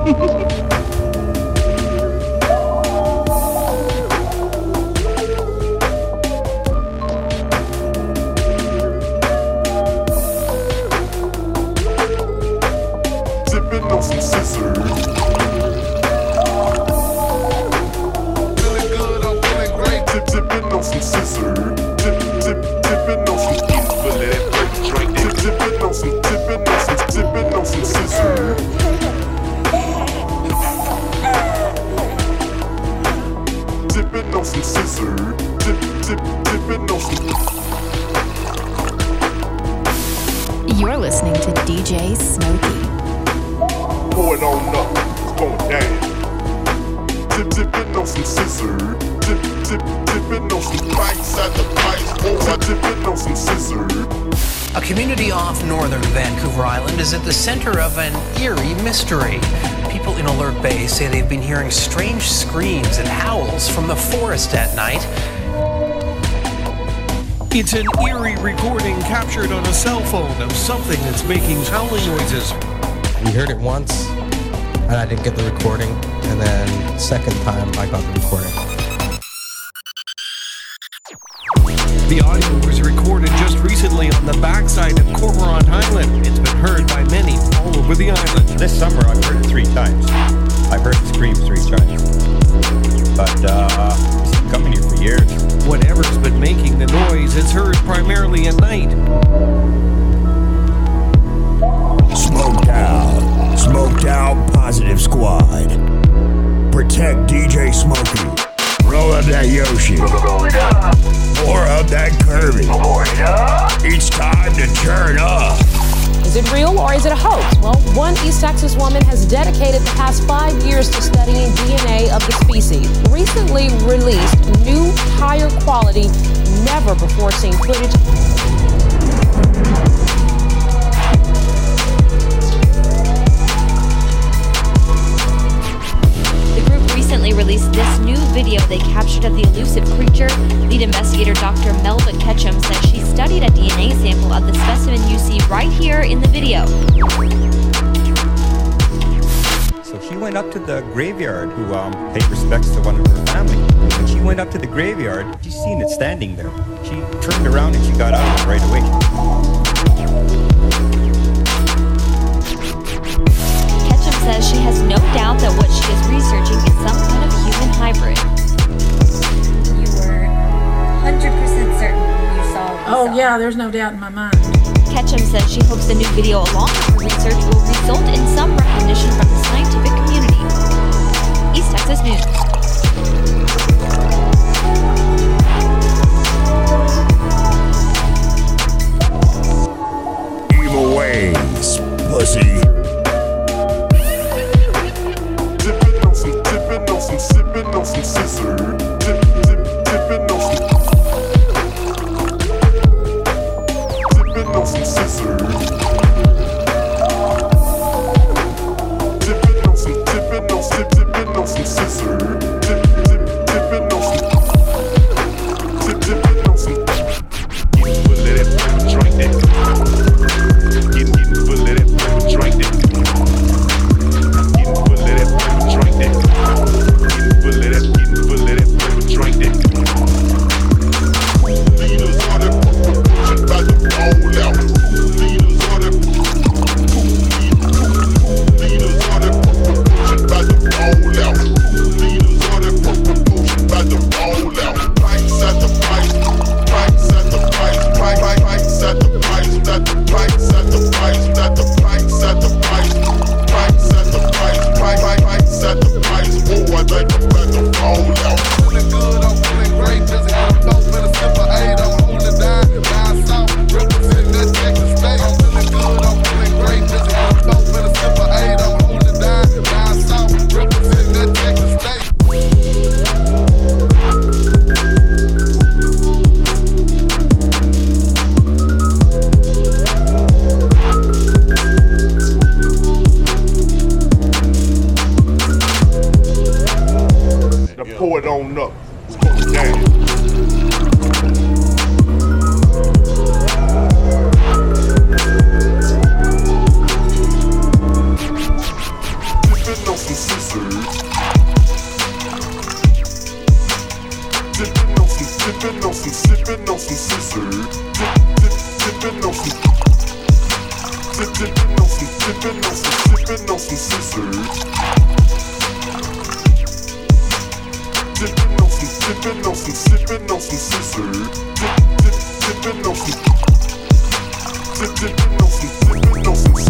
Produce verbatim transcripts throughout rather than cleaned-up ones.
You're listening to D J Smokey. Pour it on up, it's going down. Dip, dipping on some scissor. Dip, dip, dipping on some bites at the bites. Oh, I dipping on some scissor. A community off northern Vancouver Island is at the center of an eerie mystery. People in Alert Bay say they've been hearing strange screams and howls from the forest at night. It's an eerie recording captured on a cell phone of something that's making howling noises. We heard it once, and I didn't get the recording, and then second time I got the recording. The audio was recorded just recently on the backside of Cormorant Island. It's been heard by many all over the island. This summer I've heard it three times. I've heard the scream three times. But, uh, it's been coming here for years. Whatever's been making the noise is heard primarily at night. Smoked out. Smoked out Positive Squad. Protect D J Smokey. Roll up that Yoshi. Pour up that Kirby. It's time to turn up. Is it real or is it a hoax? Well, one East Texas woman has dedicated the past five years to studying D N A of the species. Recently released new, higher quality, never before seen footage. The group recently released this new video they captured of the elusive creature. Lead investigator Doctor Melba Ketchum says she studied a D N A sample of the specimen you see right here in the video. So she went up to the graveyard who um, paid respects to one of her family. When she went up to the graveyard, she seen it standing there. She turned around and she got out of it right away. Ketchum says she has no doubt that what she is researching is some kind of human hybrid. You were one hundred percent certain you saw what you Oh saw. yeah, there's no doubt in my mind. Ketchum says she hopes the new video along with her research will result in some recognition from the scientific community. East Texas News. Evil ways, pussy. Dipping on some, dipping on some, sipping on some scissor. Dip, dip, dipping on some. Dipping on some scissor. Dipping on some, dipping on some, dipping on some scissor. Dip, dip, dipping on some. Dip, dipping on some. Getting full of that paper, drink that. Getting, getting full of that paper, drink that. Getting full of that paper, drink that. Getting full of that, getting full of that paper, drink that. Leaders on that pushing by the roll out. Leaders on that. Leaders on that pushing by the roll out. Leaders on that pushing by the roll out. Price at the price. Price at the price. Price, price, price at the price. At the price at the price. At the price at the price. Price at the price. Price, price, price at the price. Oh, I like the better roll out. Feeling good, I'm feeling great. Just had a dope with a sip of eight. I'm holding down, down south, representing that Texas state. I'm feeling good, I'm feeling great. Just had a dope with a sip of eight. I'm holding down, down south, representing that Texas state. Now pour it on up. It's going down. Dipping dipping on some scissors. Dipping on some, dipping on some, sipping on some scissors. Dip, dip, dipping on some. Dip, dipping on some, dipping on some, sipping on some scissors. Dipping on some, dipping on some, sipping on some scissors. Dip, dip, dipping on some. Dip, dipping on some, dipping on some.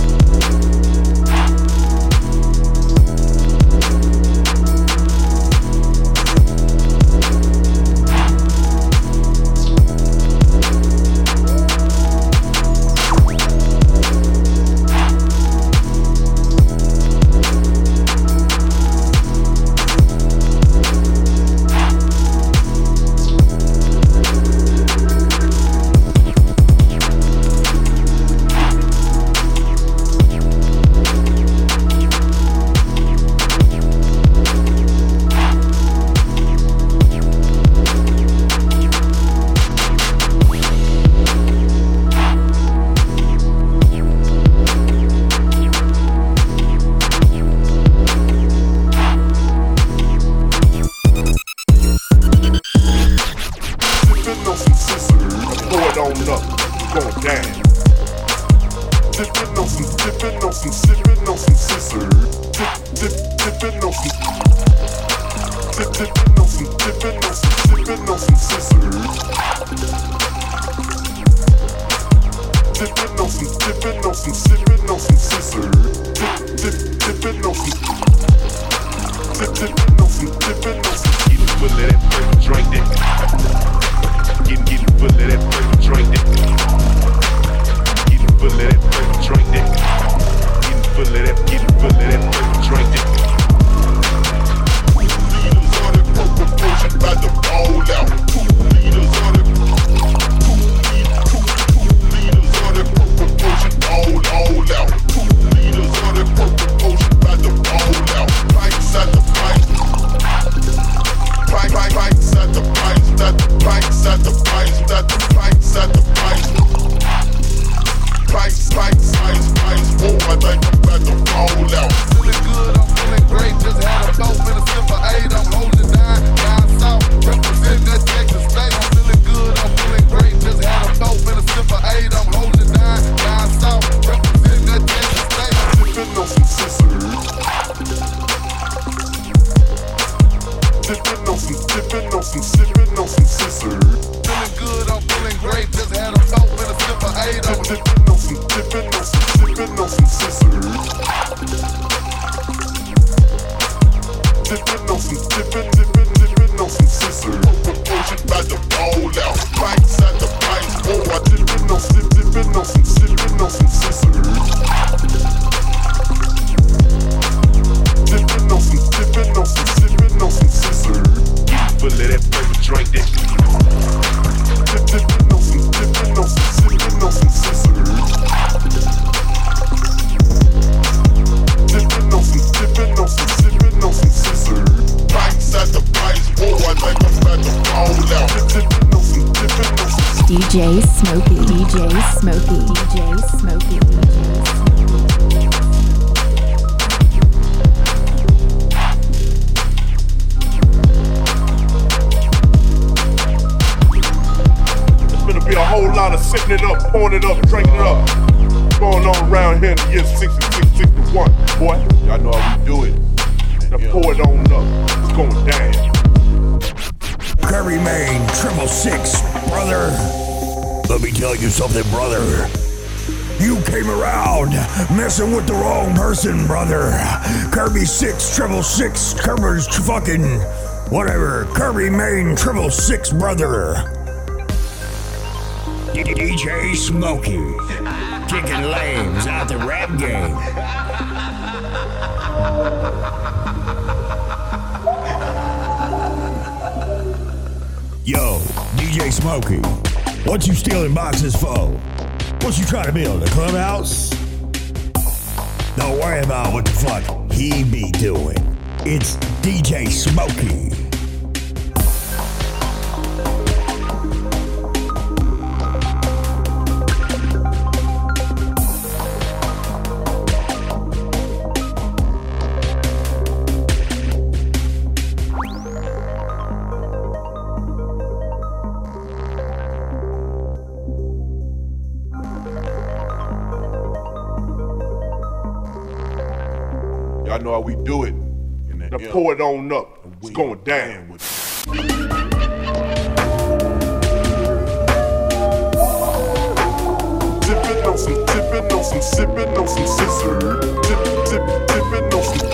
D J Smokey, D J Smokey, D J Smokey, D J Smokey. There's gonna be a whole lot of sitting it up, pouring it up, drinking it up. Going on around here in the year sixty-six, sixty-one. Boy, y'all know how we do it. Now pour it on up. It's going down. Kirby Maine, triple six, brother. Let me tell you something, brother. You came around messing with the wrong person, brother. Kirby six, triple six, Kirby's fucking whatever. Kirby Maine, triple six, brother. D J Smokey, kicking lames out the rap game. Yo, D J Smokey, what you stealing boxes for? What you trying to build, a clubhouse? Don't worry about what the fuck he be doing. It's D J Smokey. Y'all know how we do it. Now pour it on up. It's going down. Tipping on some, tipping on some, sipping on some scissor. Tip, tip, tipping on some.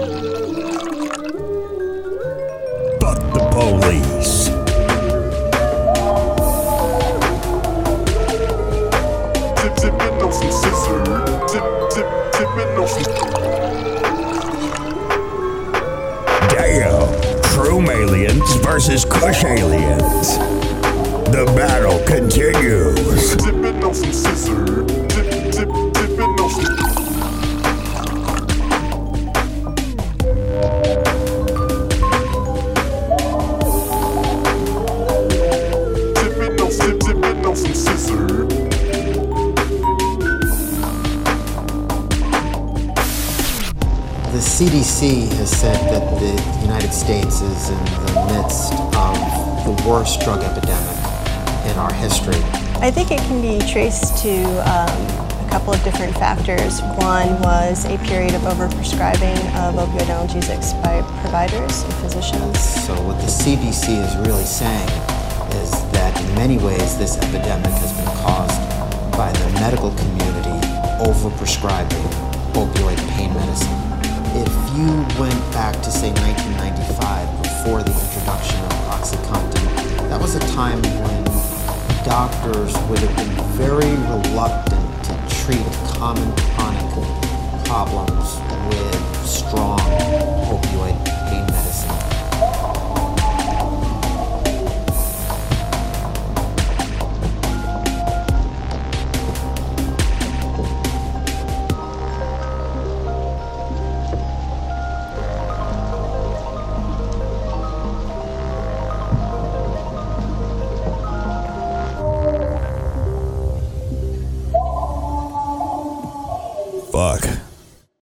Fuck the police. Tip, tipping on some scissor. Tip, tip, tipping on some. Damn. Troom aliens versus Kush aliens. The battle continues. Tipping on some scissor. Tip, tip, tipping on some. Tipping on, tip, tipping on some scissor. The C D C has said that the United States is in the midst of the worst drug epidemic in our history. I think it can be traced to um, a couple of different factors. One was a period of overprescribing of opioid analgesics by providers and physicians. So what the C D C is really saying is that in many ways this epidemic has been caused by the medical community overprescribing opioid pain medicine. If you went back to, say, nineteen ninety-five, before the introduction of OxyContin, that was a time when doctors would have been very reluctant to treat common chronic problems